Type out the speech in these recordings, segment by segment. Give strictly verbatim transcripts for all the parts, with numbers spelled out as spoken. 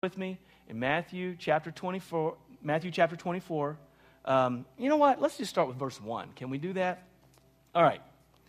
with me in Matthew chapter twenty-four. Matthew chapter twenty-four. Um, you know what? Let's just start with verse one. Can we do that? All right.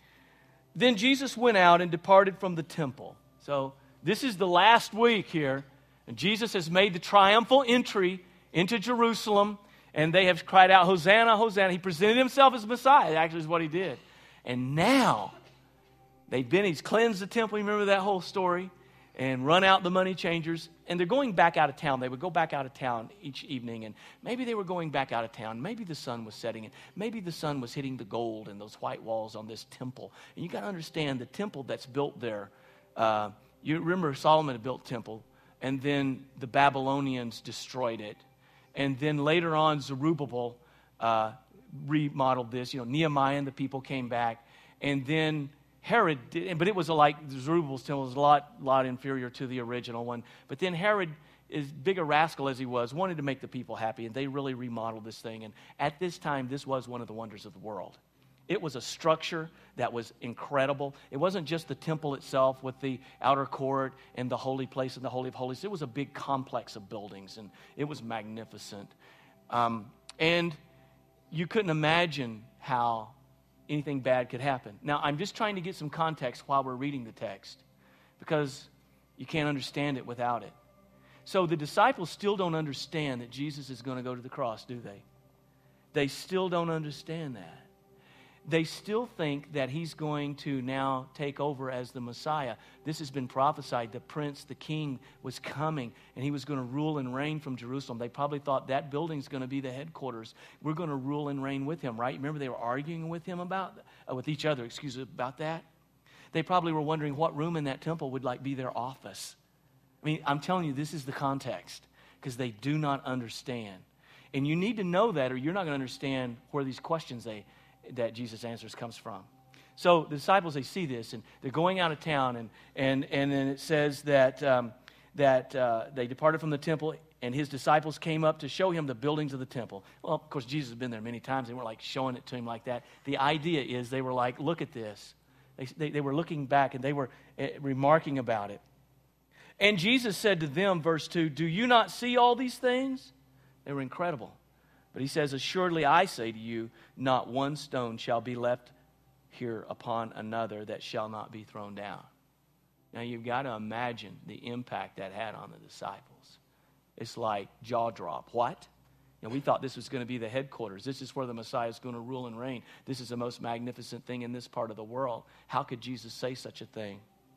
Then Jesus went out and departed from the temple. So this is the last week here, and Jesus has made the triumphal entry into Jerusalem, and they have cried out, Hosanna, Hosanna. He presented himself as Messiah, actually is what he did. And now, they've been, he's cleansed the temple, you remember that whole story, and run out the money changers, and they're going back out of town. They would go back out of town each evening, and maybe they were going back out of town. Maybe the sun was setting, and maybe the sun was hitting the gold and those white walls on this temple. And you got to understand the temple that's built there. Uh, you remember Solomon had built the temple, and then the Babylonians destroyed it. And then later on, Zerubbabel uh, remodeled this. You know, Nehemiah and the people came back, and then Herod did, but it was a, like Zerubbabel's temple was a lot, lot inferior to the original one. But then Herod, as big a rascal as he was, wanted to make the people happy, and they really remodeled this thing. And at this time, this was one of the wonders of the world. It was a structure that was incredible. It wasn't just the temple itself with the outer court and the holy place and the Holy of Holies. It was a big complex of buildings, and it was magnificent. Um, and you couldn't imagine how anything bad could happen. Now, I'm just trying to get some context while we're reading the text, because you can't understand it without it. So the disciples still don't understand that Jesus is going to go to the cross, do they? They still don't understand that. They still think that he's going to now take over as the Messiah. This has been prophesied. The prince, the king, was coming, and he was going to rule and reign from Jerusalem. They probably thought that building's going to be the headquarters. We're going to rule and reign with him, right? Remember they were arguing with him about, uh, with each other, excuse me, about that? They probably were wondering what room in that temple would like be their office. I mean, I'm telling you, this is the context, because they do not understand. And you need to know that, or you're not going to understand where these questions they that Jesus answers comes from. So the disciples, they see this, and they're going out of town, and and and then it says that um, that uh, they departed from the temple, and his disciples came up to show him the buildings of the temple. Well, of course, Jesus had been there many times. They weren't like showing it to him like that. The idea is they were like, look at this. They they, they were looking back, and they were uh, remarking about it. And Jesus said to them, verse two, do you not see all these things? They were incredible. But he says, assuredly I say to you, not one stone shall be left here upon another that shall not be thrown down. Now you've got to imagine the impact that had on the disciples. It's like jaw drop. What? You know, we thought this was going to be the headquarters. This is where the Messiah is going to rule and reign. This is the most magnificent thing in this part of the world. How could Jesus say such a thing?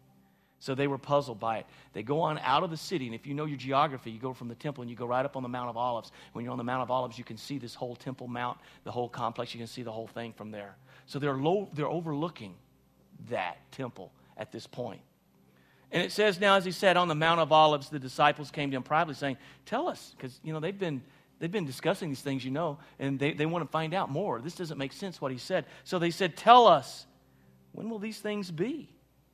So they were puzzled by it. They go on out of the city, and if you know your geography, you go from the temple and you go right up on the Mount of Olives. When you're on the Mount of Olives, you can see this whole Temple Mount, the whole complex. You can see the whole thing from there. So they're low, they're overlooking that temple at this point. And it says now, as he said, on the Mount of Olives, the disciples came to him privately saying, tell us, because you know they've been they've been discussing these things, you know, and they, they want to find out more. This doesn't make sense what he said. So they said, tell us, when will these things be?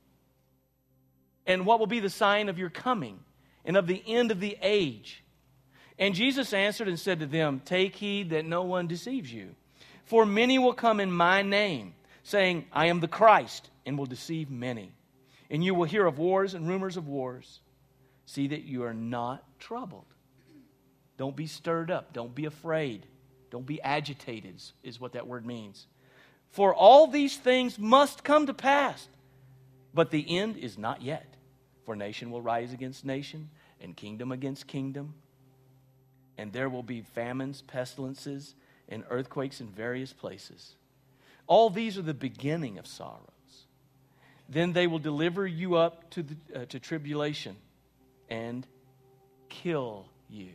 And what will be the sign of your coming and of the end of the age? And Jesus answered and said to them, take heed that no one deceives you. For many will come in my name, saying, I am the Christ, and will deceive many. And you will hear of wars and rumors of wars. See that you are not troubled. Don't be stirred up. Don't be afraid. Don't be agitated, is what that word means. For all these things must come to pass, but the end is not yet. For nation will rise against nation, and kingdom against kingdom. And there will be famines, pestilences, and earthquakes in various places. All these are the beginning of sorrows. Then they will deliver you up to, the, uh, to tribulation and kill you.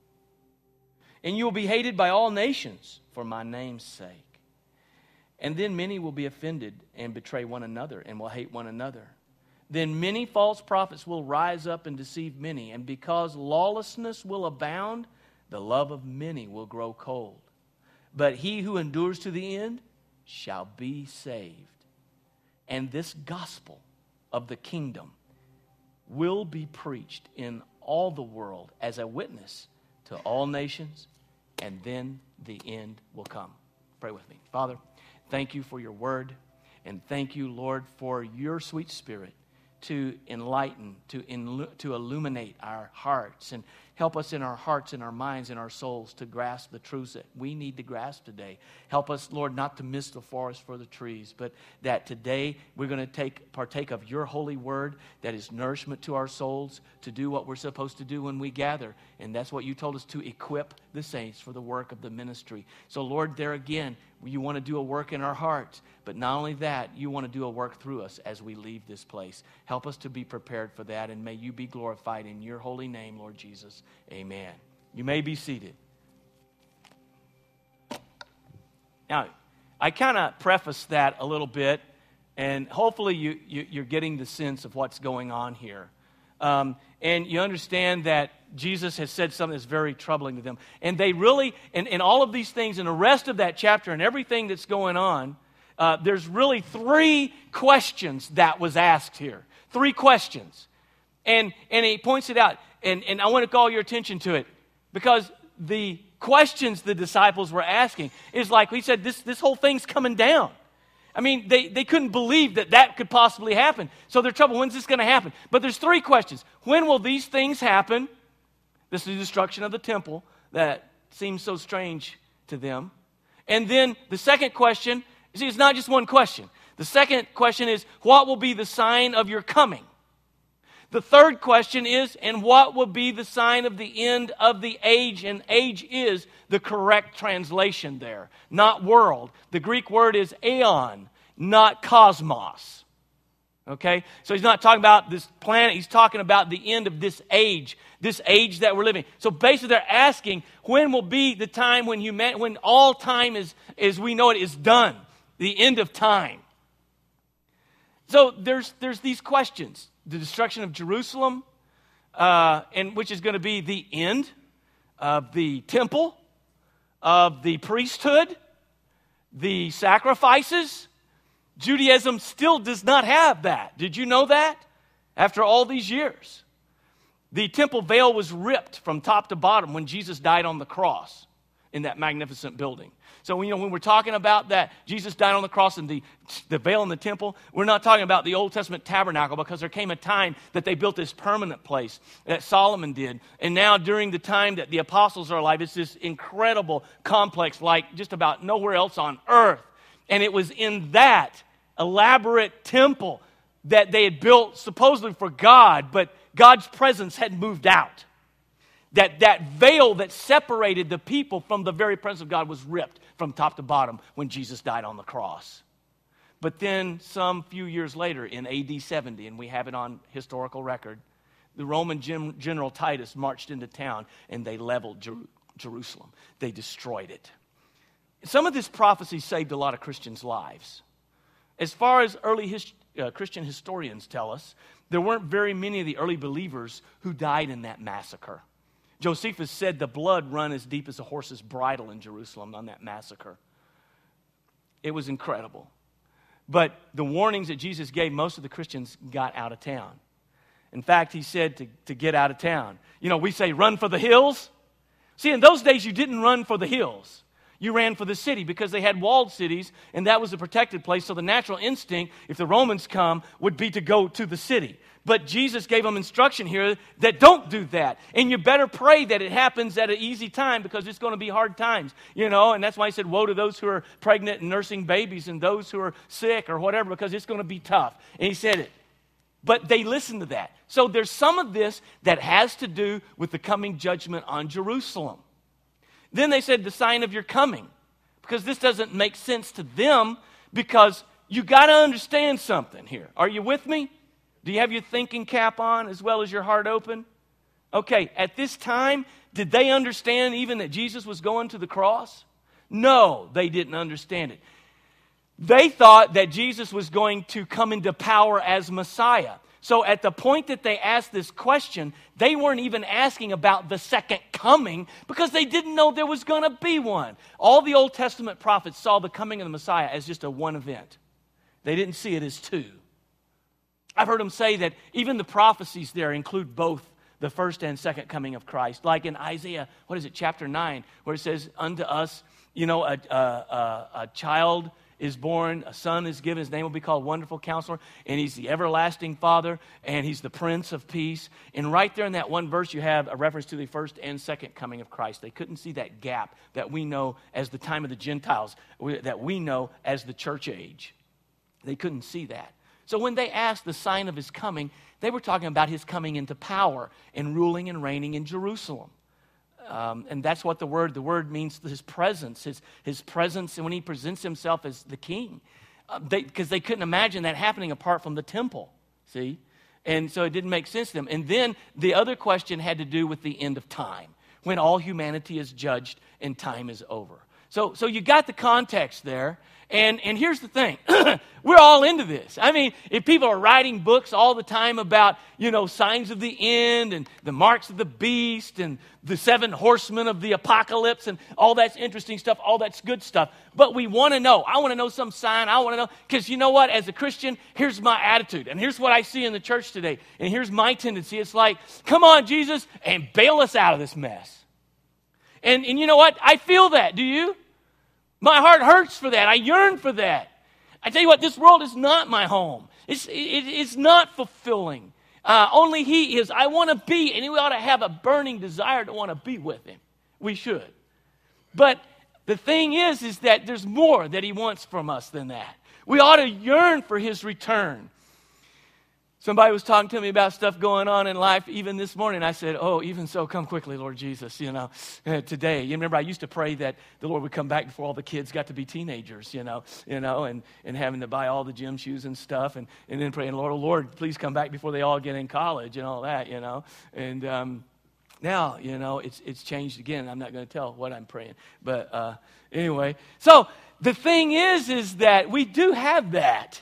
And you will be hated by all nations for my name's sake. And then many will be offended and betray one another and will hate one another. Then many false prophets will rise up and deceive many. And because lawlessness will abound, the love of many will grow cold. But he who endures to the end shall be saved. And this gospel of the kingdom will be preached in all the world as a witness to all nations, and then the end will come. Pray with me. Father, thank you for your word, and thank you, Lord, for your sweet Spirit to enlighten, to, in, to illuminate our hearts, and help us in our hearts, in our minds, in our souls to grasp the truths that we need to grasp today. Help us, Lord, not to miss the forest for the trees, but that today we're going to take partake of your holy word that is nourishment to our souls to do what we're supposed to do when we gather. And that's what you told us, to equip the saints for the work of the ministry. So, Lord, there again, you want to do a work in our hearts. But not only that, you want to do a work through us as we leave this place. Help us to be prepared for that, and may you be glorified in your holy name, Lord Jesus. Amen. You may be seated. Now, I kind of prefaced that a little bit, and hopefully you, you, you're getting the sense of what's going on here. Um, and you understand that Jesus has said something that's very troubling to them. And they really, and, and all of these things, and the rest of that chapter and everything that's going on, uh, there's really three questions that was asked here. Three questions. And, and he points it out. And, and I want to call your attention to it, because the questions the disciples were asking is like, he said, this, this whole thing's coming down. I mean, they, they couldn't believe that that could possibly happen. So they're troubled. When's this going to happen? But there's three questions. When will these things happen? This is the destruction of the temple that seems so strange to them. And then the second question, see, it's not just one question. The second question is, what will be the sign of your coming? The third question is, and what will be the sign of the end of the age? And age is the correct translation there, not world. The Greek word is aeon, not cosmos. Okay? So he's not talking about this planet. He's talking about the end of this age, this age that we're living. So basically they're asking, when will be the time when human, when all time is, as we know it, is done? The end of time. So there's, there's these questions. The destruction of Jerusalem, uh, and which is going to be the end of the temple, of the priesthood, the sacrifices. Judaism still does not have that. Did you know that? After all these years. The temple veil was ripped from top to bottom when Jesus died on the cross in that magnificent building. So, you know, when we're talking about that, Jesus died on the cross and the, the veil in the temple, we're not talking about the Old Testament tabernacle, because there came a time that they built this permanent place that Solomon did. And now during the time that the apostles are alive, it's this incredible complex like just about nowhere else on earth. And it was in that elaborate temple that they had built supposedly for God, but God's presence had moved out. That that veil that separated the people from the very presence of God was ripped from top to bottom when Jesus died on the cross. But then some few years later in A D seventy, and we have it on historical record, the Roman gen- general Titus marched into town and they leveled Jer- Jerusalem. They destroyed it. Some of this prophecy saved a lot of Christians' lives. As far as early his, uh, Christian historians tell us, there weren't very many of the early believers who died in that massacre. Josephus said the blood run as deep as a horse's bridle in Jerusalem on that massacre. It was incredible. But the warnings that Jesus gave, most of the Christians got out of town. In fact, he said to, to get out of town. You know, we say run for the hills. See, in those days, you didn't run for the hills. You ran for the city because they had walled cities, and that was a protected place. So the natural instinct, if the Romans come, would be to go to the city. But Jesus gave them instruction here that don't do that. And you better pray that it happens at an easy time, because it's going to be hard times. You know, and that's why he said, woe to those who are pregnant and nursing babies and those who are sick or whatever, because it's going to be tough. And he said it. But they listened to that. So there's some of this that has to do with the coming judgment on Jerusalem. Then they said the sign of your coming, because this doesn't make sense to them, because you got to understand something here. Are you with me? Do you have your thinking cap on as well as your heart open? Okay, at this time, did they understand even that Jesus was going to the cross? No, they didn't understand it. They thought that Jesus was going to come into power as Messiah. So at the point that they asked this question, they weren't even asking about the second coming, because they didn't know there was going to be one. All the Old Testament prophets saw the coming of the Messiah as just a one event. They didn't see it as two. I've heard them say that even the prophecies there include both the first and second coming of Christ. Like in Isaiah, what is it, chapter nine, where it says, unto us, you know, a, a, a, a child is born, a son is given, his name will be called Wonderful Counselor, and he's the everlasting Father, and he's the Prince of Peace. And right there in that one verse, you have a reference to the first and second coming of Christ. They couldn't see that gap that we know as the time of the Gentiles, that we know as the church age. They couldn't see that. So when they asked the sign of his coming, they were talking about his coming into power and ruling and reigning in Jerusalem. Um, and that's what the word, the word means his presence, his, his presence, and when he presents himself as the king. Uh, they, because they couldn't imagine that happening apart from the temple, see? And so it didn't make sense to them. And then the other question had to do with the end of time, when all humanity is judged and time is over. So, so you got the context there. And, and here's the thing. We're all into this. I mean, if people are writing books all the time about, you know, signs of the end and the marks of the beast and the seven horsemen of the apocalypse and all that's interesting stuff, all that's good stuff. But we want to know. I want to know some sign. I want to know. Because you know what? As a Christian, here's my attitude. And here's what I see in the church today. And here's my tendency. It's like, come on, Jesus, and bail us out of this mess. And, and you know what? I feel that. Do you? My heart hurts for that. I yearn for that. I tell you what, this world is not my home. It's, it, it's not fulfilling. Uh, only he is. I want to be, and we ought to have a burning desire to want to be with him. We should. But the thing is, is that there's more that he wants from us than that. We ought to yearn for his return. Somebody was talking to me about stuff going on in life even this morning. I said, oh, even so, come quickly, Lord Jesus, you know, uh, today. You remember I used to pray that the Lord would come back before all the kids got to be teenagers, you know, you know, and, and having to buy all the gym shoes and stuff, and, and then praying, Lord, oh, Lord, please come back before they all get in college and all that, you know. And um, now, you know, it's it's changed again. I'm not going to tell what I'm praying. But uh, anyway, so the thing is, is that we do have that.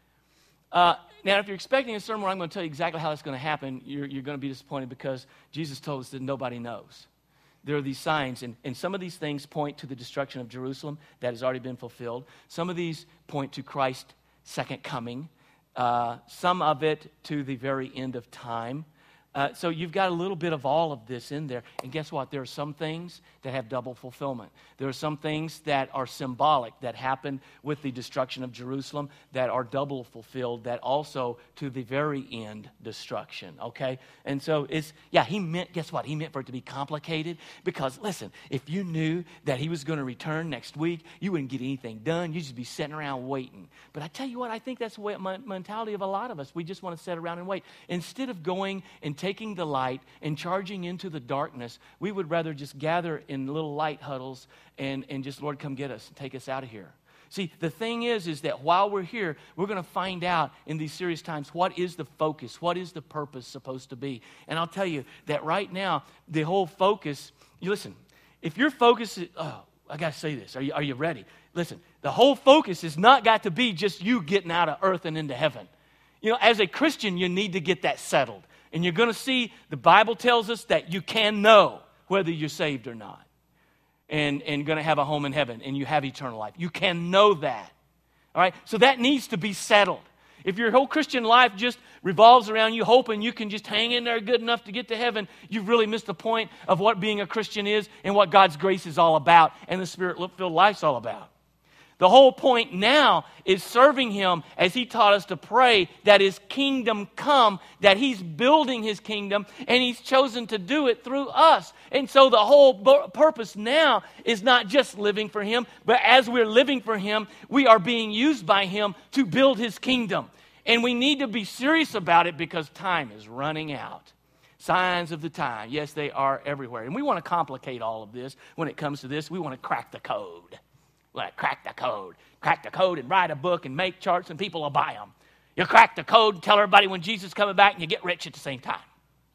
Uh Now, if you're expecting a sermon where I'm going to tell you exactly how that's going to happen, you're, you're going to be disappointed because Jesus told us that nobody knows. There are these signs, and, and some of these things point to the destruction of Jerusalem that has already been fulfilled. Some of these point to Christ's second coming. Uh, some of it to the very end of time. Uh, so you've got a little bit of all of this in there. And guess what? There are some things that have double fulfillment. There are some things that are symbolic that happen with the destruction of Jerusalem that are double fulfilled, that also to the very end destruction, okay? And so it's, yeah, he meant, guess what? He meant for it to be complicated because, listen, if you knew that he was going to return next week, you wouldn't get anything done. You'd just be sitting around waiting. But I tell you what, I think that's the way, my mentality of a lot of us. We just want to sit around and wait. Instead of going and taking the light and charging into the darkness, we would rather just gather in little light huddles and, and just, Lord, come get us and take us out of here. See, the thing is, is that while we're here, we're going to find out in these serious times what is the focus, what is the purpose supposed to be. And I'll tell you that right now, the whole focus, you listen, if your focus is, oh, I got to say this, are you, are you ready? Listen, the whole focus has not got to be just you getting out of earth and into heaven. You know, as a Christian, you need to get that settled. And you're going to see, the Bible tells us that you can know whether you're saved or not. And, and going to have a home in heaven, and you have eternal life. You can know that. All right? So that needs to be settled. If your whole Christian life just revolves around you hoping you can just hang in there good enough to get to heaven, you've really missed the point of what being a Christian is and what God's grace is all about and the Spirit-filled life's all about. The whole point now is serving him as he taught us to pray that his kingdom come, that he's building his kingdom, and he's chosen to do it through us. And so the whole purpose now is not just living for him, but as we're living for him, we are being used by him to build his kingdom. And we need to be serious about it because time is running out. Signs of the time, yes, they are everywhere. And we want to complicate all of this when it comes to this. We want to crack the code. Well, crack the code. Crack the code and write a book and make charts and people will buy them. You crack the code and tell everybody when Jesus is coming back and you get rich at the same time.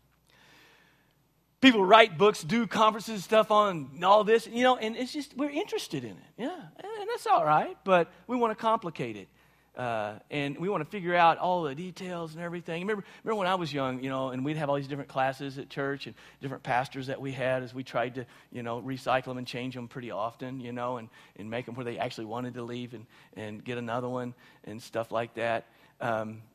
People write books, do conferences and stuff on all this, you know, and it's just, we're interested in it. Yeah, and that's all right, but we want to complicate it. Uh, and we want to figure out all the details and everything. Remember, remember when I was young, you know, and we'd have all these different classes at church and different pastors that we had as we tried to, you know, recycle them and change them pretty often, you know, and, and make them where they actually wanted to leave and, and get another one and stuff like that. Um,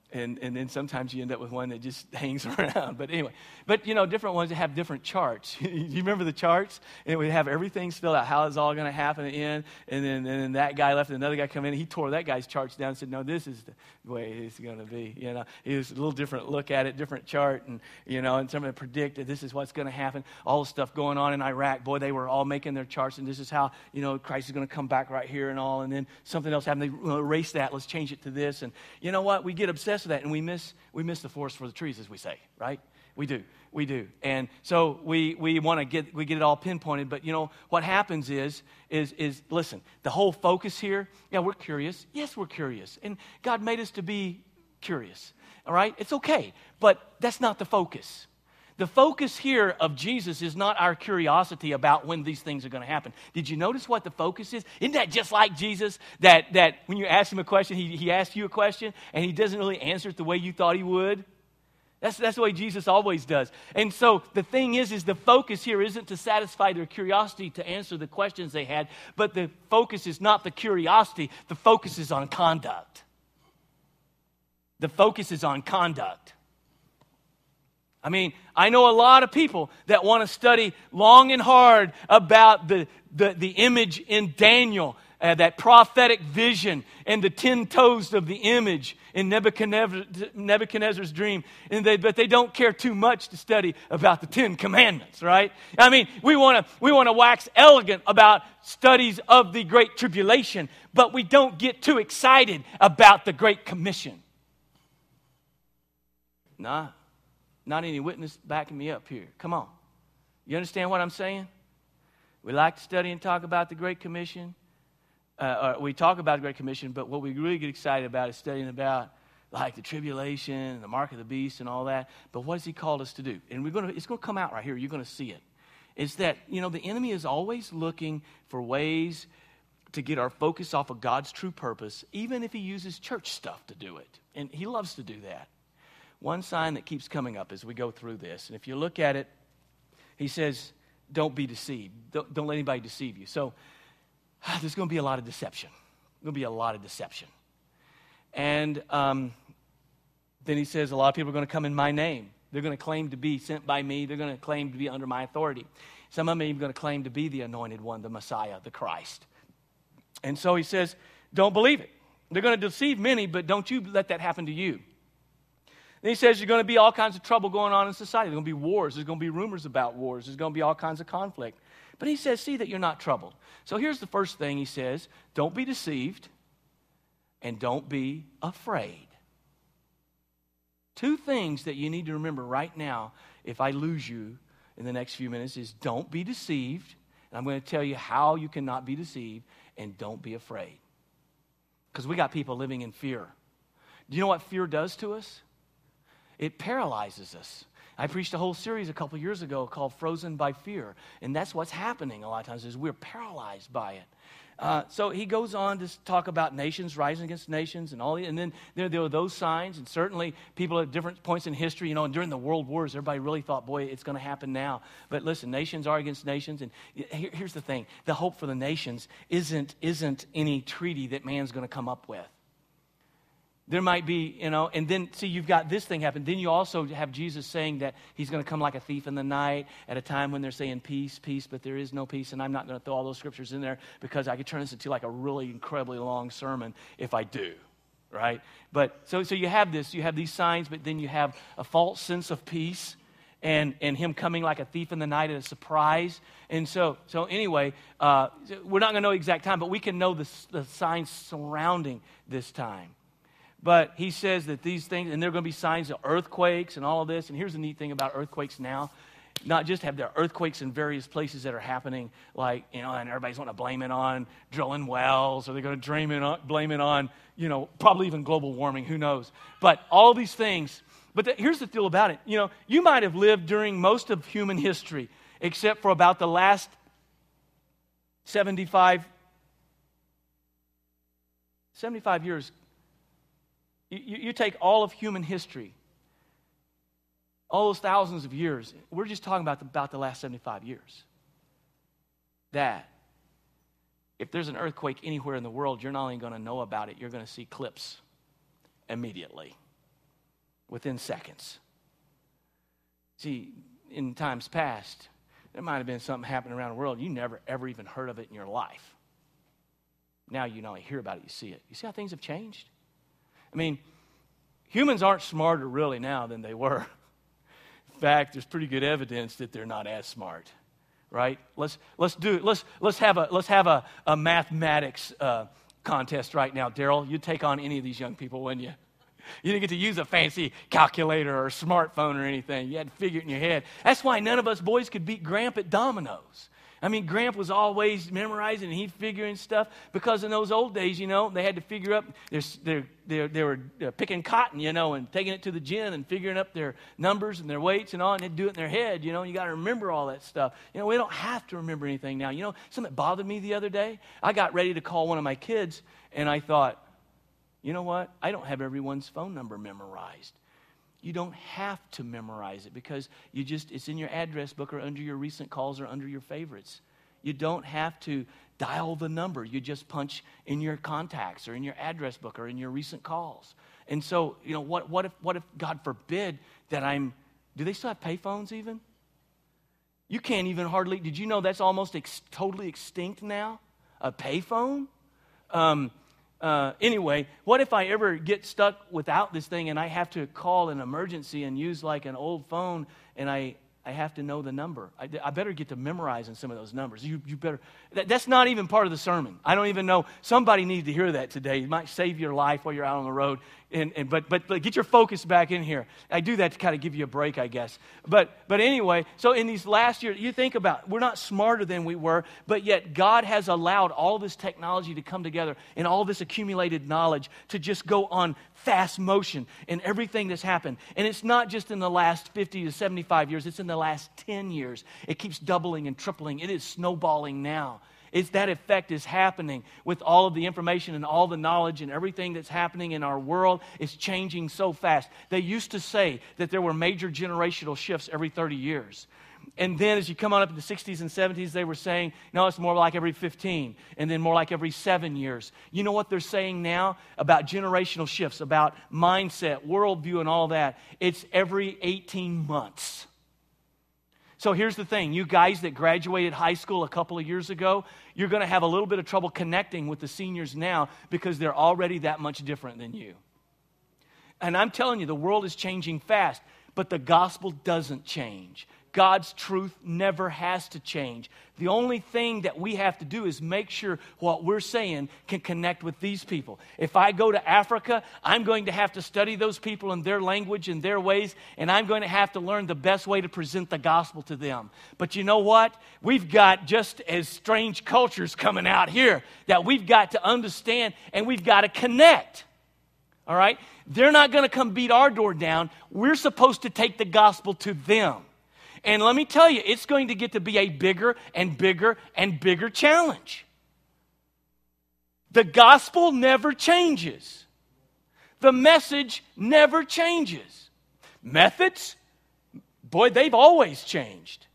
And and then sometimes you end up with one that just hangs around. But anyway, but you know, different ones that have different charts. You remember the charts? And it would have everything spelled out, how it's all going to happen at the end. And then, and then that guy left, and another guy come in, and he tore that guy's charts down and said, no, this is the way it's going to be. You know, it was a little different look at it, different chart. And, you know, and somebody predicted this is what's going to happen. All the stuff going on in Iraq, boy, they were all making their charts, and this is how, you know, Christ is going to come back right here and all. And then something else happened. They erased that. Let's change it to this. And you know what? We get obsessed with that, and we miss we miss the forest for the trees, as we say, right? We do. We do. And so we we want to get we get it all pinpointed, but you know what happens is is is listen, the whole focus here, yeah, we're curious. Yes, we're curious. And God made us to be curious. All right? It's okay, but that's not the focus. The focus here of Jesus is not our curiosity about when these things are going to happen. Did you notice what the focus is? Isn't that just like Jesus? That that when you ask him a question, he, he asks you a question, and he doesn't really answer it the way you thought he would? That's, that's the way Jesus always does. And so the thing is, is the focus here isn't to satisfy their curiosity to answer the questions they had, but the focus is not the curiosity. The focus is on conduct. The focus is on conduct. I mean, I know a lot of people that want to study long and hard about the, the, the image in Daniel, uh, that prophetic vision, and the ten toes of the image in Nebuchadnezzar, Nebuchadnezzar's dream. And they, but they don't care too much to study about the Ten Commandments, right? I mean, we want to we want to wax elegant about studies of the Great Tribulation, but we don't get too excited about the Great Commission. Nah. Not any witness backing me up here. Come on. You understand what I'm saying? We like to study and talk about the Great Commission. Uh, or we talk about the Great Commission, but what we really get excited about is studying about like the tribulation and the mark of the beast and all that. But what has he called us to do? And we're going to, it's going to come out right here. You're going to see it. It's that, you know, the enemy is always looking for ways to get our focus off of God's true purpose, even if he uses church stuff to do it. And he loves to do that. One sign that keeps coming up as we go through this, and if you look at it, he says, don't be deceived. Don't, don't let anybody deceive you. So there's going to be a lot of deception. There's going to be a lot of deception. And um, then he says a lot of people are going to come in my name. They're going to claim to be sent by me. They're going to claim to be under my authority. Some of them are even going to claim to be the anointed one, the Messiah, the Christ. And so he says, don't believe it. They're going to deceive many, but don't you let that happen to you. Then he says there's going to be all kinds of trouble going on in society. There's going to be wars. There's going to be rumors about wars. There's going to be all kinds of conflict. But he says, see that you're not troubled. So here's the first thing he says. Don't be deceived and don't be afraid. Two things that you need to remember right now if I lose you in the next few minutes is don't be deceived. And I'm going to tell you how you cannot be deceived, and don't be afraid. Because we got people living in fear. Do you know what fear does to us? It paralyzes us. I preached a whole series a couple years ago called Frozen by Fear. And that's what's happening a lot of times is we're paralyzed by it. Uh, so he goes on to talk about nations rising against nations and all. And then there, there were those signs. And certainly people at different points in history, you know, and during the world wars, everybody really thought, boy, it's going to happen now. But listen, nations are against nations. And here, here's the thing. The hope for the nations isn't, isn't any treaty that man's going to come up with. There might be, you know, and then, see, you've got this thing happen. Then you also have Jesus saying that he's going to come like a thief in the night at a time when they're saying peace, peace, but there is no peace. And I'm not going to throw all those scriptures in there because I could turn this into like a really incredibly long sermon if I do, right? But so, so you have this, you have these signs, but then you have a false sense of peace and, and him coming like a thief in the night at a surprise. And so, so anyway, uh, we're not going to know the exact time, but we can know the, the signs surrounding this time. But he says that these things, and there are going to be signs of earthquakes and all of this. And here's the neat thing about earthquakes now. Not just have there earthquakes in various places that are happening, like, you know, and everybody's wanting to blame it on drilling wells, or they're going to blame it on, blame it on, you know, probably even global warming, who knows. But all these things, but the, here's the deal about it. You know, you might have lived during most of human history, except for about the last seventy-five, seventy-five years. You, you take all of human history, all those thousands of years. We're just talking about the, about the last seventy-five years. That if there's an earthquake anywhere in the world, you're not only going to know about it, you're going to see clips immediately. within seconds. See, in times past, there might have been something happening around the world. You never, ever even heard of it in your life. Now you not only hear about it, you see it. You see how things have changed? I mean, humans aren't smarter really now than they were. In fact, there's pretty good evidence that they're not as smart, right? Let's let's do let's let's have a let's have a, a mathematics uh, contest right now, Daryl. You'd take on any of these young people, wouldn't you? You didn't get to use a fancy calculator or a smartphone or anything. You had to figure it in your head. That's why none of us boys could beat Gramp at dominoes. I mean, Gramp was always memorizing and he'd figuring stuff because in those old days, you know, they had to figure up, they they they were picking cotton, you know, and taking it to the gin and figuring up their numbers and their weights and all, and they'd do it in their head, you know, and you got to remember all that stuff. You know, we don't have to remember anything now. You know, something that bothered me the other day, I got ready to call one of my kids and I thought, you know what? I don't have everyone's phone number memorized. You don't have to memorize it because you just it's in your address book or under your recent calls or under your favorites. You don't have to dial the number. You just punch in your contacts or in your address book or in your recent calls. And so, you know, what what if what if God forbid that I'm do they still have payphones even? You can't even hardly did you know that's almost ex, totally extinct now? A payphone? Um Uh, anyway, what if I ever get stuck without this thing and I have to call an emergency and use like an old phone and I, I have to know the number? I, I better get to memorizing some of those numbers. You, you better. That, that's not even part of the sermon. I don't even know. Somebody needs to hear that today. It might save your life while you're out on the road. And, and but, but but get your focus back in here. I do that to kind of give you a break, I guess. But but anyway, so in these last years, you think about, we're not smarter than we were, but yet God has allowed all this technology to come together and all this accumulated knowledge to just go on fast motion in everything that's happened. And it's not just in the last fifty to seventy-five years, it's in the last ten years. It keeps doubling and tripling. It is snowballing now. It's that effect is happening with all of the information and all the knowledge and everything that's happening in our world is changing so fast. They used to say that there were major generational shifts every thirty years. And then as you come on up in the sixties and seventies, they were saying, no, it's more like every fifteen, and then more like every seven years. You know what they're saying now about generational shifts, about mindset, worldview, and all that? It's every eighteen months. So here's the thing. You guys that graduated high school a couple of years ago, you're going to have a little bit of trouble connecting with the seniors now because they're already that much different than you. And I'm telling you, the world is changing fast, but the gospel doesn't change. God's truth never has to change. The only thing that we have to do is make sure what we're saying can connect with these people. If I go to Africa, I'm going to have to study those people and their language and their ways, and I'm going to have to learn the best way to present the gospel to them. But you know what? We've got just as strange cultures coming out here that we've got to understand and we've got to connect. All right? They're not going to come beat our door down. We're supposed to take the gospel to them. And let me tell you, it's going to get to be a bigger and bigger and bigger challenge. The gospel never changes. The message never changes. Methods, boy, they've always changed.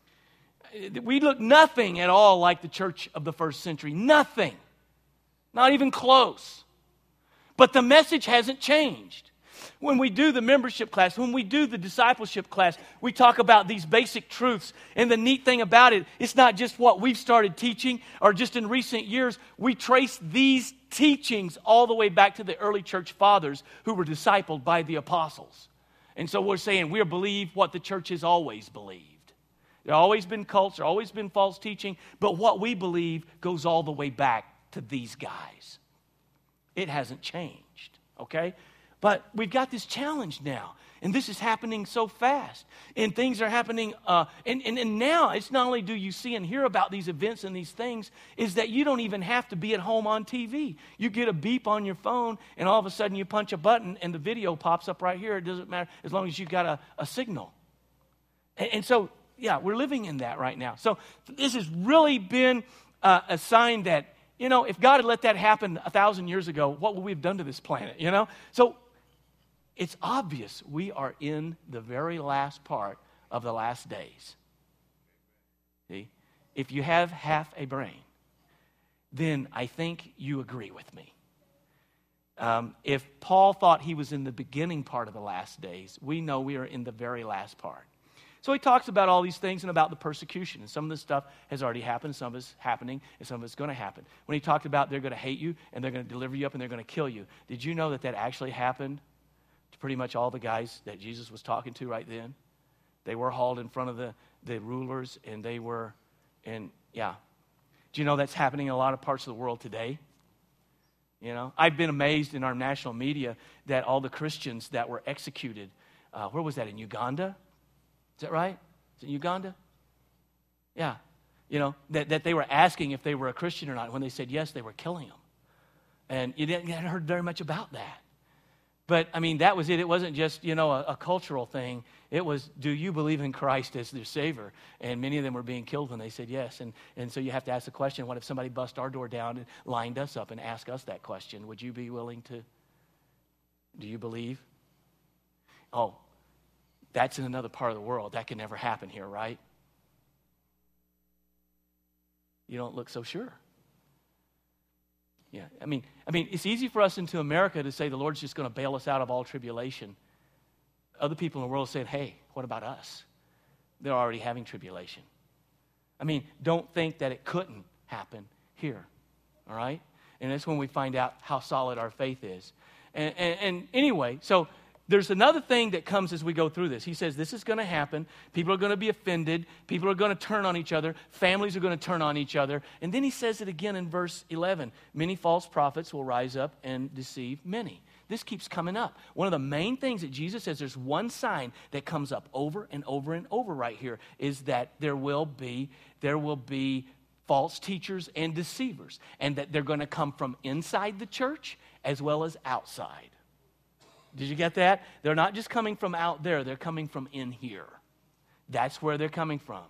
We look nothing at all like the church of the first century. Nothing. Not even close. But the message hasn't changed. When we do the membership class, when we do the discipleship class, we talk about these basic truths. And the neat thing about it, it's not just what we've started teaching or just in recent years. We trace these teachings all the way back to the early church fathers who were discipled by the apostles. And so we're saying we believe what the church has always believed. There have always been cults, there have always been false teaching, but what we believe goes all the way back to these guys. It hasn't changed, okay? But we've got this challenge now, and this is happening so fast, and things are happening, uh, and, and, and now it's not only do you see and hear about these events and these things, is that you don't even have to be at home on T V. You get a beep on your phone, and all of a sudden you punch a button, and the video pops up right here. It doesn't matter as long as you've got a, a signal. And, and so, yeah, we're living in that right now. So this has really been uh, a sign that, you know, if God had let that happen a thousand years ago, what would we have done to this planet, you know? So it's obvious we are in the very last part of the last days. See? If you have half a brain, then I think you agree with me. Um, if Paul thought he was in the beginning part of the last days, we know we are in the very last part. So he talks about all these things and about the persecution. And some of this stuff has already happened, some of it's happening, and some of it's going to happen. When he talked about they're going to hate you, and they're going to deliver you up, and they're going to kill you, did you know that that actually happened to pretty much all the guys that Jesus was talking to right then? They were hauled in front of the, the rulers, and they were, and yeah. Do you know that's happening in a lot of parts of the world today? You know, I've been amazed in our national media that all the Christians that were executed, uh, where was that, in Uganda? Is that right? Is it Uganda? Yeah. You know, that, that they were asking if they were a Christian or not. When they said yes, they were killing them. And you didn't, you hadn't heard very much about that. But, I mean, that was it. It wasn't just, you know, a, a cultural thing. It was, do you believe in Christ as their Savior? And many of them were being killed when they said yes. And, and so you have to ask the question, what if somebody bust our door down and lined us up and asked us that question? Would you be willing to, do you believe? Oh, that's in another part of the world. That can never happen here, right? You don't look so sure. Yeah, I mean, I mean, it's easy for us into America to say the Lord's just going to bail us out of all tribulation. Other people in the world said, hey, what about us? They're already having tribulation. I mean, don't think that it couldn't happen here, all right? And that's when we find out how solid our faith is. And, and, and anyway, so there's another thing that comes as we go through this. He says this is going to happen. People are going to be offended. People are going to turn on each other. Families are going to turn on each other. And then he says it again in verse eleven. Many false prophets will rise up and deceive many. This keeps coming up. One of the main things that Jesus says, there's one sign that comes up over and over and over right here, is that there will be, there will be false teachers and deceivers. And that they're going to come from inside the church as well as outside. Did you get that? They're not just coming from out there. They're coming from in here. That's where they're coming from.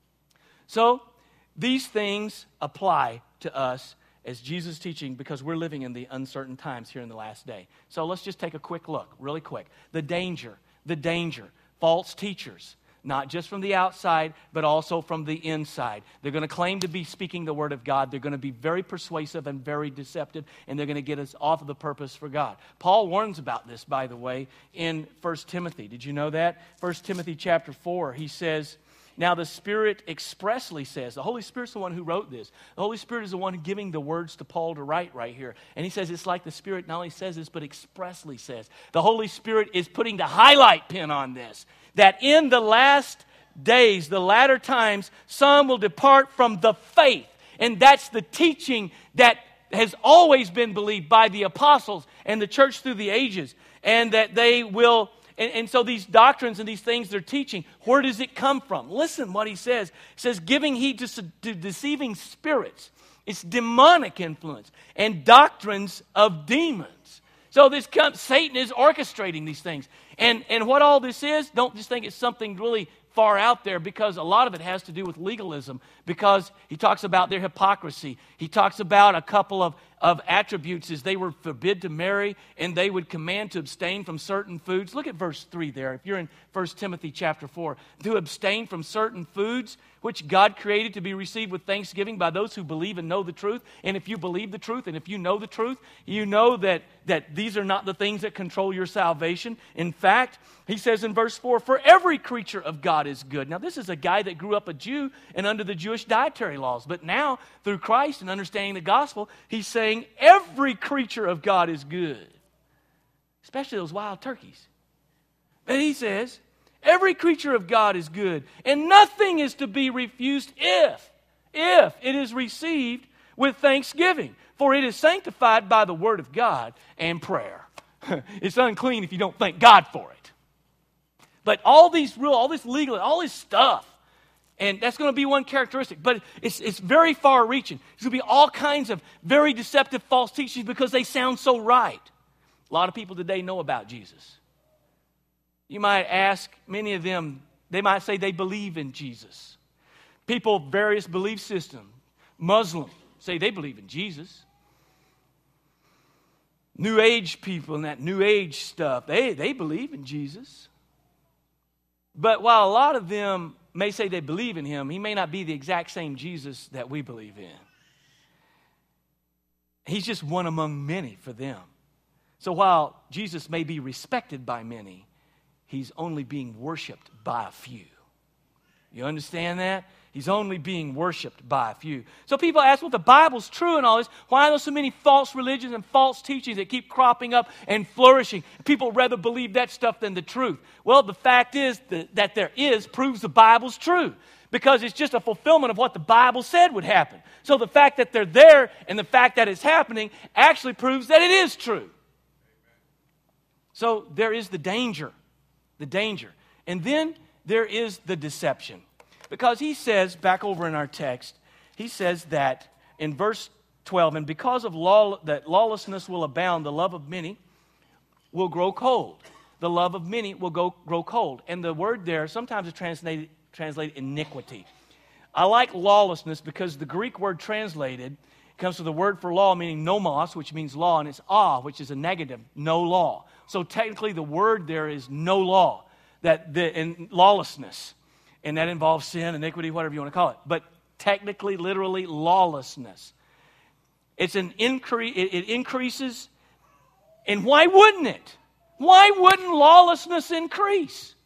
So these things apply to us as Jesus is teaching because we're living in the uncertain times here in the last day. So let's just take a quick look, really quick. The danger, the danger, false teachers. Not just from the outside, but also from the inside. They're going to claim to be speaking the Word of God. They're going to be very persuasive and very deceptive, and they're going to get us off of the purpose for God. Paul warns about this, by the way, in First Timothy. Did you know that? First Timothy chapter four, he says, now the Spirit expressly says, the Holy Spirit's the one who wrote this. The Holy Spirit is the one giving the words to Paul to write right here. And he says it's like the Spirit not only says this, but expressly says. The Holy Spirit is putting the highlight pin on this. That in the last days, the latter times, some will depart from the faith. And that's the teaching that has always been believed by the apostles and the church through the ages. And that they will, and, and so these doctrines and these things they're teaching, where does it come from? Listen what he says. He says, giving heed to, to deceiving spirits. It's demonic influence and doctrines of demons. So this comes, Satan is orchestrating these things. And, and what all this is, don't just think it's something really far out there, because a lot of it has to do with legalism, because he talks about their hypocrisy. He talks about a couple of, of attributes as they were forbid to marry and they would command to abstain from certain foods. Look at verse three there. If you're in First Timothy chapter four, to abstain from certain foods which God created to be received with thanksgiving by those who believe and know the truth. And if you believe the truth and if you know the truth, you know that, that these are not the things that control your salvation. In fact, he says in verse four, for every creature of God is good. Now, this is a guy that grew up a Jew and under the Jewish dietary laws. But now, through Christ and understanding the gospel, he's saying every creature of God is good. Especially those wild turkeys. But he says, every creature of God is good, and nothing is to be refused if, if it is received with thanksgiving, for it is sanctified by the word of God and prayer. It's unclean if you don't thank God for it. But all these rules, all this legal, all this stuff, and that's going to be one characteristic, but it's, it's very far-reaching. There's going to be all kinds of very deceptive false teachings because they sound so right. A lot of people today know about Jesus. You might ask many of them, they might say they believe in Jesus. People of various belief systems, Muslim, say they believe in Jesus. New Age people and that New Age stuff, they, they believe in Jesus. But while a lot of them may say they believe in him, he may not be the exact same Jesus that we believe in. He's just one among many for them. So while Jesus may be respected by many, he's only being worshiped by a few. You understand that? He's only being worshiped by a few. So people ask, well, the Bible's true and all this. Why are there so many false religions and false teachings that keep cropping up and flourishing? People rather believe that stuff than the truth. Well, the fact is that, that there is proves the Bible's true, because it's just a fulfillment of what the Bible said would happen. So the fact that they're there and the fact that it's happening actually proves that it is true. So there is the danger, the danger. And then there is the deception. Because he says, back over in our text, he says that in verse twelve, and because of law, that lawlessness will abound, the love of many will grow cold. The love of many will go, grow cold. And the word there sometimes is translated, translated iniquity. I like lawlessness because the Greek word translated comes from the word for law, meaning nomos, which means law, and it's ah, which is a negative, no law. So technically the word there is no law, that the, and lawlessness. And that involves sin, iniquity, whatever you want to call it. But technically, literally, lawlessness. It's an increase. It, it increases. And why wouldn't it? Why wouldn't lawlessness increase?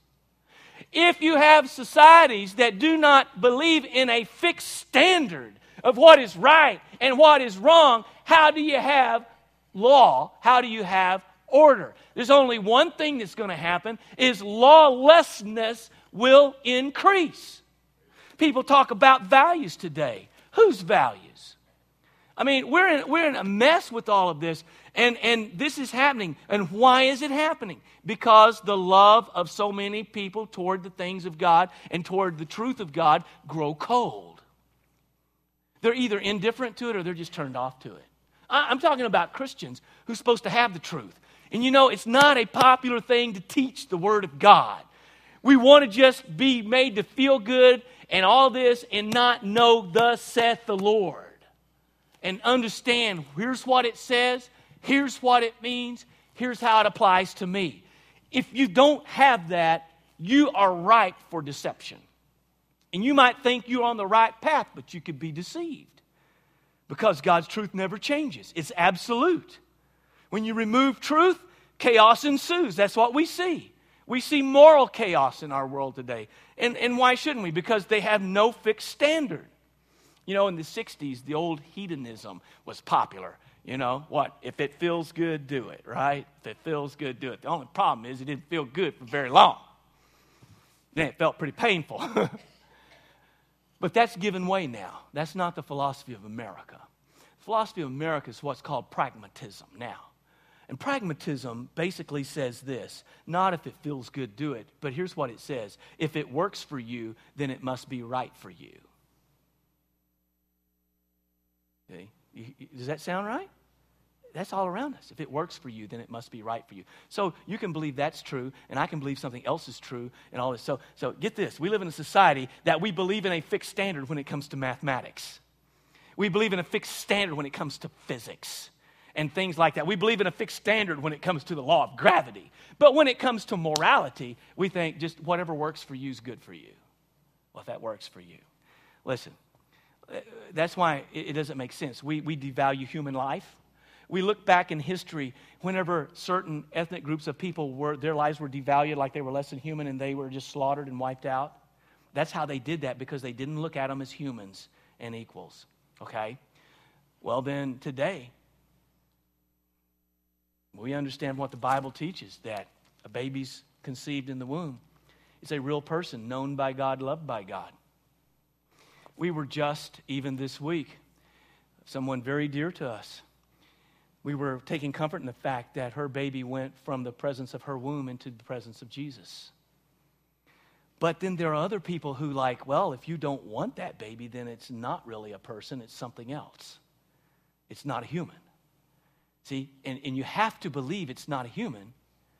If you have societies that do not believe in a fixed standard of what is right and what is wrong, how do you have law? How do you have order? There's only one thing that's going to happen, is lawlessness will increase. People talk about values today. Whose values? I mean, we're in, we're in a mess with all of this, and, and this is happening. And why is it happening? Because the love of so many people toward the things of God and toward the truth of God grow cold. They're either indifferent to it or they're just turned off to it. I, I'm talking about Christians who's supposed to have the truth. And you know, it's not a popular thing to teach the Word of God. We want to just be made to feel good and all this and not know thus saith the Lord. And understand, here's what it says, here's what it means, here's how it applies to me. If you don't have that, you are ripe for deception. And you might think you're on the right path, but you could be deceived. Because God's truth never changes. It's absolute. When you remove truth, chaos ensues. That's what we see. We see moral chaos in our world today. And, and why shouldn't we? Because they have no fixed standard. You know, in the sixties, the old hedonism was popular. You know, what? If it feels good, do it, right? If it feels good, do it. The only problem is it didn't feel good for very long. Then it felt pretty painful. But that's given way now. That's not the philosophy of America. The philosophy of America is what's called pragmatism now. And pragmatism basically says this, not if it feels good, do it. But here's what it says. If it works for you, then it must be right for you. Okay? Does that sound right? That's all around us. If it works for you, then it must be right for you. So you can believe that's true, and I can believe something else is true, and all this. So, so get this. We live in a society that we believe in a fixed standard when it comes to mathematics. We believe in a fixed standard when it comes to physics and things like that. We believe in a fixed standard when it comes to the law of gravity. But when it comes to morality, we think just whatever works for you is good for you. Well, if that works for you. Listen, that's why it doesn't make sense. We, we devalue human life. We look back in history whenever certain ethnic groups of people were, their lives were devalued like they were less than human and they were just slaughtered and wiped out. That's how they did that, because they didn't look at them as humans and equals. Okay? Well, then today, we understand what the Bible teaches, that a baby's conceived in the womb. It's a real person, known by God, loved by God. We were just, even this week, someone very dear to us. We were taking comfort in the fact that her baby went from the presence of her womb into the presence of Jesus. But then there are other people who like, well, if you don't want that baby, then it's not really a person, it's something else. It's not a human. See, and, and you have to believe it's not a human,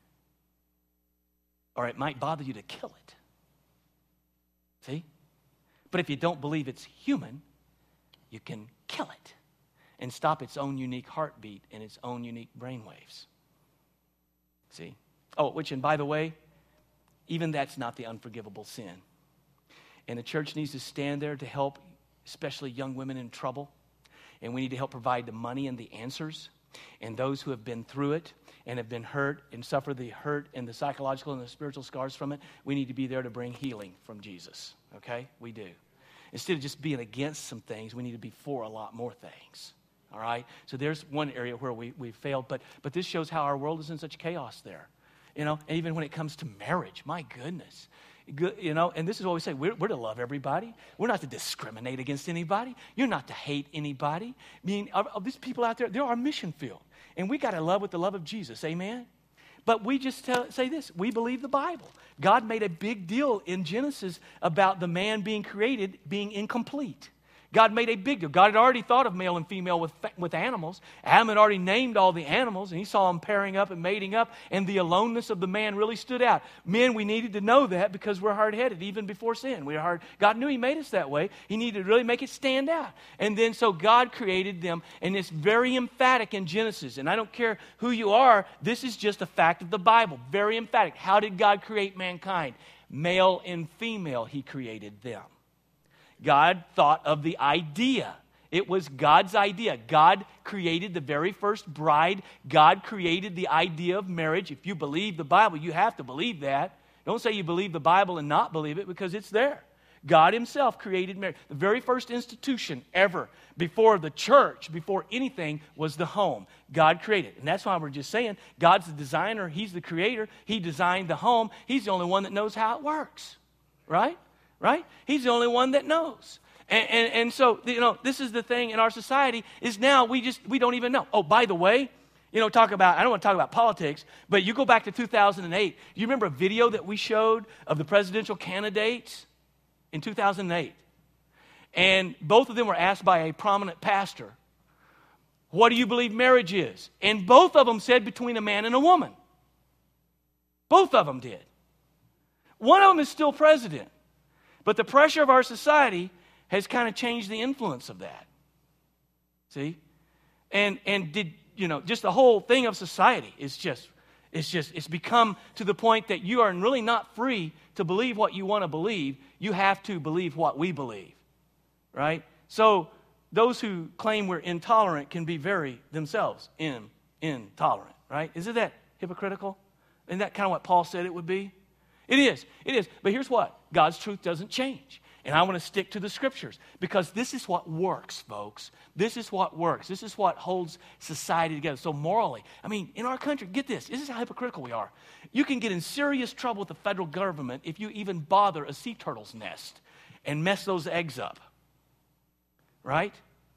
or it might bother you to kill it. See? But if you don't believe it's human, you can kill it and stop its own unique heartbeat and its own unique brainwaves. See? Oh, which, and by the way, even that's not the unforgivable sin. And the church needs to stand there to help, especially young women in trouble. And we need to help provide the money and the answers, and those who have been through it, and have been hurt and suffer the hurt and the psychological and the spiritual scars from it, we need to be there to bring healing from Jesus, okay? We do. Instead of just being against some things, we need to be for a lot more things, all right? So there's one area where we, we failed, but, but this shows how our world is in such chaos there, you know? And even when it comes to marriage, my goodness. You know, and this is what we say, we're, we're to love everybody. We're not to discriminate against anybody. You're not to hate anybody. I mean, of, of these people out there, they're our mission field. And we got to love with the love of Jesus, amen? But we just tell, say this, we believe the Bible. God made a big deal in Genesis about the man being created being incomplete. God made a big deal. God had already thought of male and female with, with animals. Adam had already named all the animals, and he saw them pairing up and mating up, and the aloneness of the man really stood out. Men, we needed to know that because we're hard-headed, even before sin. We were hard. God knew he made us that way. He needed to really make it stand out. And then so God created them, and it's very emphatic in Genesis. And I don't care who you are, this is just a fact of the Bible. Very emphatic. How did God create mankind? Male and female, he created them. God thought of the idea. It was God's idea. God created the very first bride. God created the idea of marriage. If you believe the Bible, you have to believe that. Don't say you believe the Bible and not believe it, because it's there. God himself created marriage. The very first institution ever before the church, before anything, was the home. God created. And that's why we're just saying God's the designer. He's the creator. He designed the home. He's the only one that knows how it works. Right? Right? He's the only one that knows. And, and, and so, you know, this is the thing in our society is now we just, we don't even know. Oh, by the way, you know, talk about, I don't want to talk about politics, but you go back to two thousand eight. Do you remember a video that we showed of the presidential candidates in two thousand eight? And both of them were asked by a prominent pastor, what do you believe marriage is? And both of them said between a man and a woman. Both of them did. One of them is still president. But the pressure of our society has kind of changed the influence of that. See? And and did, you know, just the whole thing of society is just, it's just, it's become to the point that you are really not free to believe what you want to believe. You have to believe what we believe. Right? So those who claim we're intolerant can be very themselves in, intolerant. Right? Isn't that hypocritical? Isn't that kind of what Paul said it would be? It is. It is. But here's what. God's truth doesn't change. And I want to stick to the scriptures because this is what works, folks. This is what works. This is what holds society together. So morally, I mean, in our country, get this. This is how hypocritical we are. You can get in serious trouble with the federal government if you even bother a sea turtle's nest and mess those eggs up. Right?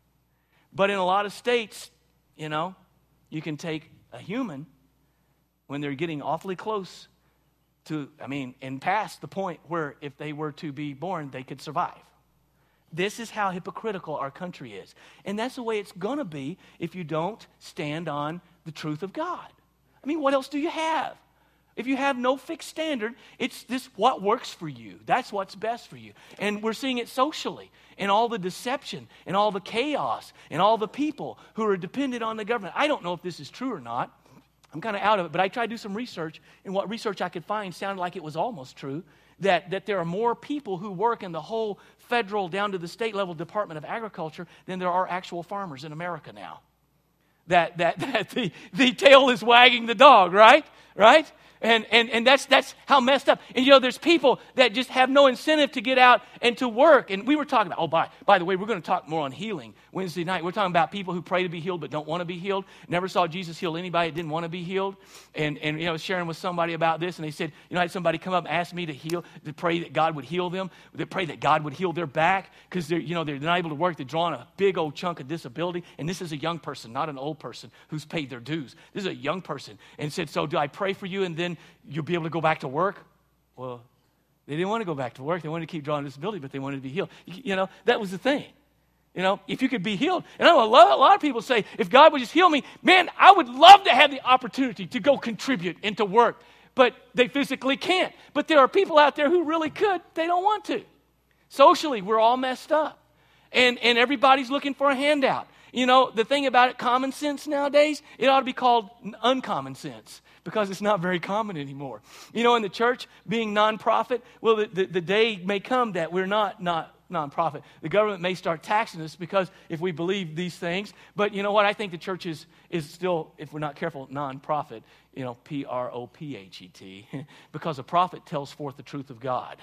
But in a lot of states, you know, you can take a human when they're getting awfully close to, I mean, and past the point where if they were to be born, they could survive. This is how hypocritical our country is. And that's the way it's going to be if you don't stand on the truth of God. I mean, what else do you have? If you have no fixed standard, it's this what works for you. That's what's best for you. And we're seeing it socially, and all the deception, and all the chaos, and all the people who are dependent on the government. I don't know if this is true or not. I'm kind of out of it, but I tried to do some research, and what research I could find sounded like it was almost true, that, that there are more people who work in the whole federal down to the state level Department of Agriculture than there are actual farmers in America now. That, that, that the, the tail is wagging the dog, right? Right? And, and, and that's, that's how messed up. And, you know, there's people that just have no incentive to get out and to work. And we were talking about, oh, by, by the way, we're going to talk more on healing Wednesday night. We're talking about people who pray to be healed but don't want to be healed. Never saw Jesus heal anybody that didn't want to be healed. And, and you know, I was sharing with somebody about this, and they said, you know, I had somebody come up and ask me to heal, to pray that God would heal them, to pray that God would heal their back because they're, you know, they're not able to work. They're drawing a big old chunk of disability. And this is a young person, not an old person who's paid their dues. This is a young person. And said, so do I pray for you and then you'll be able to go back to work? Well, they didn't want to go back to work. They wanted to keep drawing disability, but they wanted to be healed. You know, that was the thing. You know, if you could be healed. And I know a lot, a lot of people say, if God would just heal me, man, I would love to have the opportunity to go contribute and to work. But they physically can't. But there are people out there who really could. They don't want to. Socially, we're all messed up. And, and everybody's looking for a handout. You know, the thing about it, common sense nowadays, it ought to be called uncommon sense because it's not very common anymore. You know, in the church, being nonprofit, well, the, the, the day may come that we're not, not nonprofit. The government may start taxing us because if we believe these things. But you know what? I think the church is, is still, if we're not careful, nonprofit. You know, P R O P H E T. Because a prophet tells forth the truth of God.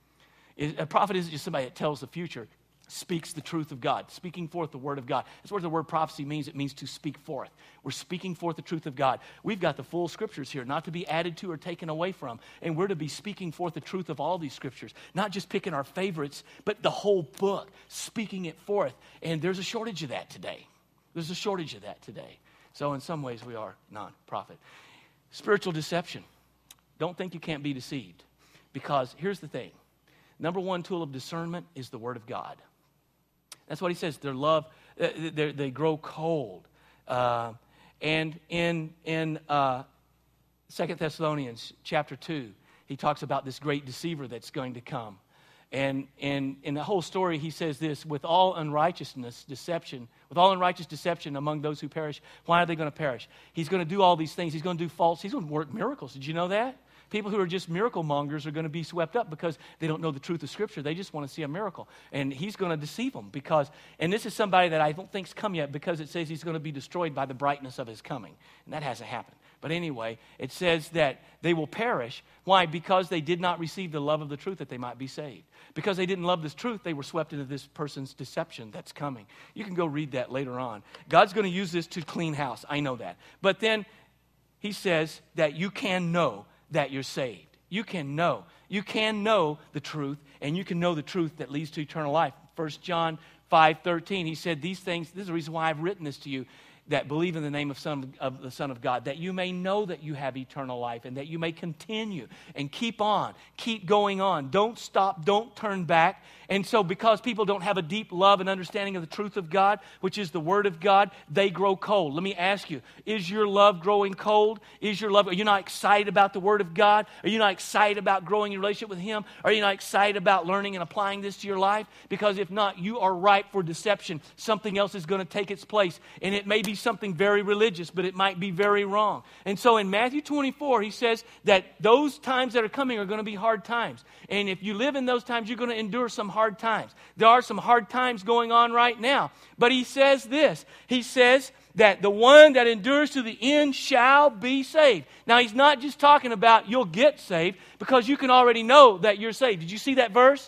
A prophet isn't just somebody that tells the future. Speaks the truth of God, speaking forth the word of God. That's what the word prophecy means. It means to speak forth. We're speaking forth the truth of God. We've got the full scriptures here, not to be added to or taken away from. And we're to be speaking forth the truth of all these scriptures, not just picking our favorites, but the whole book, speaking it forth. And there's a shortage of that today. There's a shortage of that today. So in some ways, we are non-profit. Spiritual deception. Don't think you can't be deceived. Because here's the thing. Number one tool of discernment is the word of God. That's what he says. Their love, uh, they grow cold. Uh, and in in uh, Second Thessalonians chapter two, he talks about this great deceiver that's going to come. And, and in the whole story, he says this, with all unrighteousness, deception, with all unrighteous deception among those who perish, why are they going to perish? He's going to do all these things. He's going to do false, he's going to work miracles. Did you know that? People who are just miracle mongers are going to be swept up because they don't know the truth of Scripture. They just want to see a miracle. And he's going to deceive them because, and this is somebody that I don't think's come yet because it says he's going to be destroyed by the brightness of his coming. And that hasn't happened. But anyway, it says that they will perish. Why? Because they did not receive the love of the truth that they might be saved. Because they didn't love this truth, they were swept into this person's deception that's coming. You can go read that later on. God's going to use this to clean house. I know that. But then he says that you can know that you're saved. You can know. You can know the truth, and you can know the truth that leads to eternal life. First John five thirteen, he said, these things, this is the reason why I've written this to you, that believe in the name of, son, of the Son of God, that you may know that you have eternal life and that you may continue and keep on, keep going on. Don't stop, don't turn back. And so because people don't have a deep love and understanding of the truth of God, which is the Word of God, they grow cold. Let me ask you, is your love growing cold? Is your love, are you not excited about the Word of God? Are you not excited about growing your relationship with Him? Are you not excited about learning and applying this to your life? Because if not, you are ripe for deception. Something else is going to take its place. And it may be something very religious, but it might be very wrong. And so in Matthew twenty-four, he says that those times that are coming are going to be hard times. And if you live in those times, you're going to endure some hard times. There are some hard times going on right now. But he says this. He says that the one that endures to the end shall be saved. Now, he's not just talking about you'll get saved because you can already know that you're saved. Did you see that verse?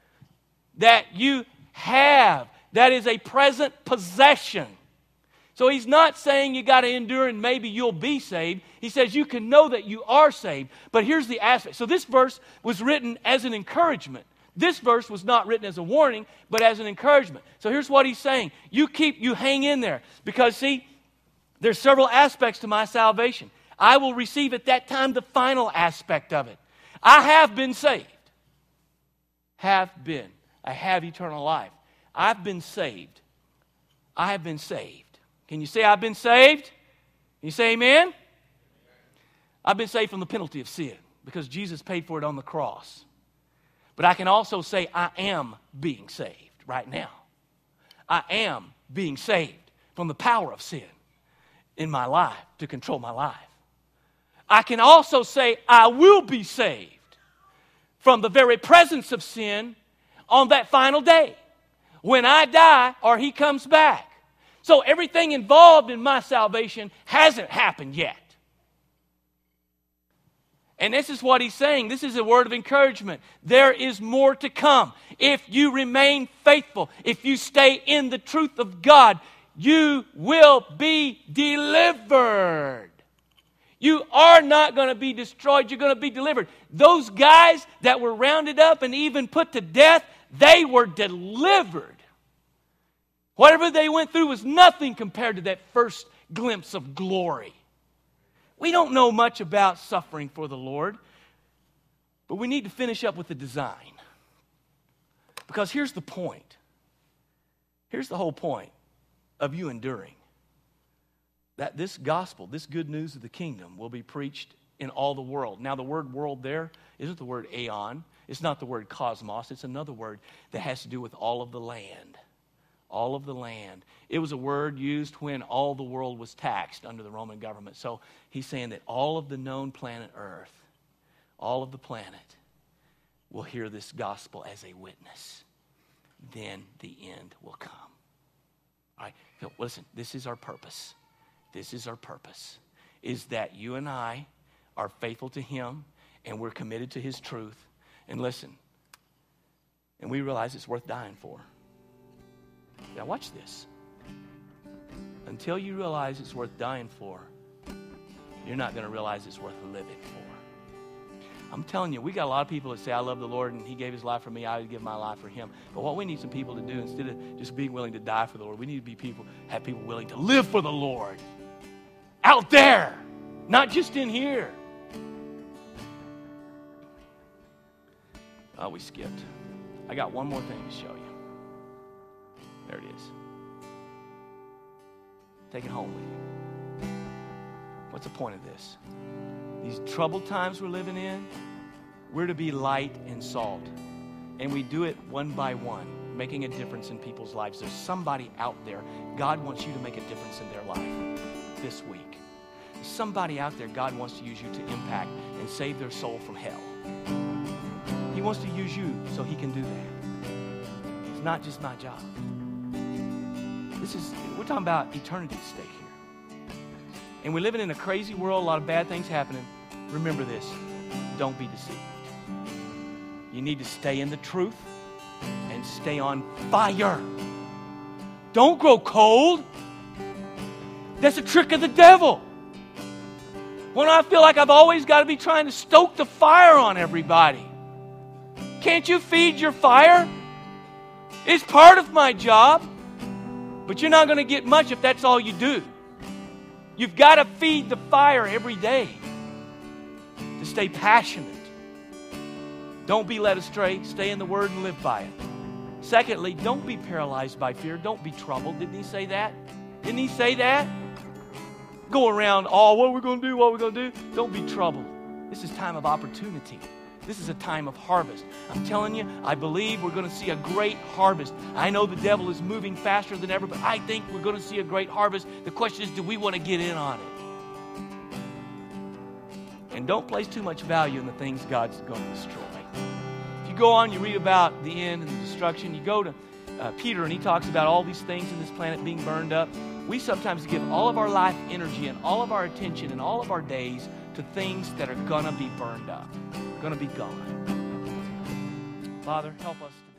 That you have. That is a present possession. So he's not saying you got to endure and maybe you'll be saved. He says you can know that you are saved. But here's the aspect. So this verse was written as an encouragement. This verse was not written as a warning, but as an encouragement. So here's what he's saying. You keep, you hang in there. Because see, there's several aspects to my salvation. I will receive at that time the final aspect of it. I have been saved. Have been. I have eternal life. I've been saved. I have been saved. Can you say I've been saved? Can you say amen? I've been saved from the penalty of sin because Jesus paid for it on the cross. But I can also say I am being saved right now. I am being saved from the power of sin in my life to control my life. I can also say I will be saved from the very presence of sin on that final day when I die or He comes back. So everything involved in my salvation hasn't happened yet. And this is what he's saying. This is a word of encouragement. There is more to come. If you remain faithful, if you stay in the truth of God, you will be delivered. You are not going to be destroyed. You're going to be delivered. Those guys that were rounded up and even put to death, they were delivered. Whatever they went through was nothing compared to that first glimpse of glory. We don't know much about suffering for the Lord, but we need to finish up with the design. Because here's the point. Here's the whole point of you enduring. That this gospel, this good news of the kingdom will be preached in all the world. Now the word world there isn't the word aeon. It's not the word cosmos. It's another word that has to do with all of the land. All of the land. It was a word used when all the world was taxed under the Roman government. So he's saying that all of the known planet Earth, all of the planet, will hear this gospel as a witness. then the end will come. All right, so listen, this is our purpose. This is our purpose, is that you and I are faithful to him and we're committed to his truth. And listen, and we realize it's worth dying for. Now watch this. Until you realize it's worth dying for, you're not going to realize it's worth living for. I'm telling you, we got a lot of people that say, I love the Lord and he gave his life for me, I would give my life for him. But what we need some people to do, instead of just being willing to die for the Lord, we need to be people, have people willing to live for the Lord. Out there, not just in here. Oh, we skipped. I got one more thing to show you. There it is. Take it home with you. What's the point of this? These troubled times we're living in, we're to be light and salt. And we do it one by one, making a difference in people's lives. There's somebody out there, God wants you to make a difference in their life this week. There's somebody out there, God wants to use you to impact and save their soul from hell. He wants to use you so he can do that. It's not just my job. This is, we're talking about eternity at stake here. And we're living in a crazy world, a lot of bad things happening. Remember this, don't be deceived. You need to stay in the truth and stay on fire. Don't grow cold. That's a trick of the devil. When I feel like I've always got to be trying to stoke the fire on everybody. Can't you feed your fire? It's part of my job. But you're not going to get much if that's all you do. You've got to feed the fire every day to stay passionate. Don't be led astray. Stay in the Word and live by it. Secondly, don't be paralyzed by fear. Don't be troubled. Didn't he say that? Didn't he say that? Go around, oh, what are we going to do? What are we going to do? Don't be troubled. This is time of opportunity. This is a time of harvest. I'm telling you, I believe we're going to see a great harvest. I know the devil is moving faster than ever, but I think we're going to see a great harvest. The question is, do we want to get in on it? And don't place too much value in the things God's going to destroy. If you go on, you read about the end and the destruction. You go to uh, Peter, and he talks about all these things in this planet being burned up. We sometimes give all of our life energy and all of our attention and all of our days to things that are going to be burned up, going to be gone. Father, help us.